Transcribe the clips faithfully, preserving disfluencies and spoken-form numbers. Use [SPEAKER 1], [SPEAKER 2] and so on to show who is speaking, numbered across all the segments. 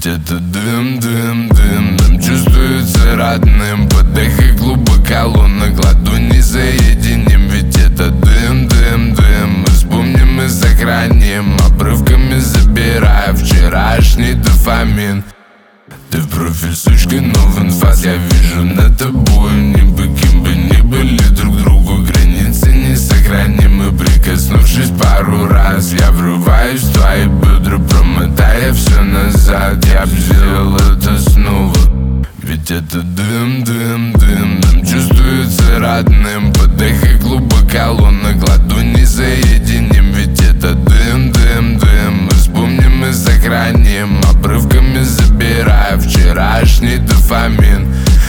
[SPEAKER 1] Ведь это дым, дым, дым, дым чувствуется родным. Подыхай глубоко, лунных ладоней заединим. Ведь это дым, дым, дым, мы вспомним и сохраним, обрывками забирая вчерашний дофамин. Ты в профиль сучка, но в инфаз я вижу над тобой. Не бы кем бы ни были друг другу, границы несохранимы. Прикоснувшись пару раз, я врываюсь в твои бедра, промотая все назад. Я б сделал это снова. Ведь это дым, дым, дым, дым чувствуется родным. Подыхай глубоко, лунных ладоней заединим. Ведь это дым, дым, дым, мы вспомним и сохраним, обрывками забирая вчерашний дофамин.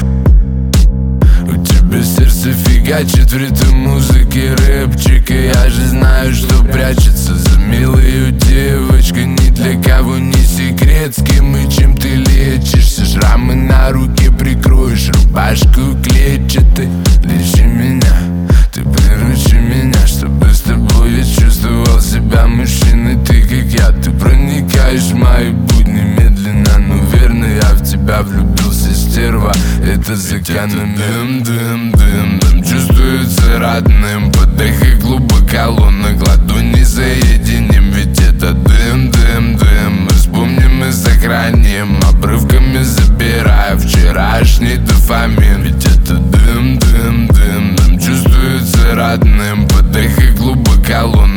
[SPEAKER 1] У тебя сердце фигачит в ритм музыки рэпчика. Я же знаю, что прячется за милой девочкой. Ни для кого не секрет, с кем и чем ты лечишься. Шрамы на руке прикроешь рубашку клетчатой. Лечи меня, ты приручи меня, чтобы с тобой я чувствовал себя мужчиной. Ты как я, ты проникаешь в мои будни медленно, но верно. Я в тебя влюбился, стерва, это закономерно. Дым, дым, дым, дым чувствуется родным. Подыхай глубоко, лунных ладоней заединим. Ведь это дым, дым, дым, мы вспомним и сохраним, обрывками забирая вчерашний дофамин. Ведь это дым, дым, дым, дым чувствуется родным. Подыхай глубоко, лунных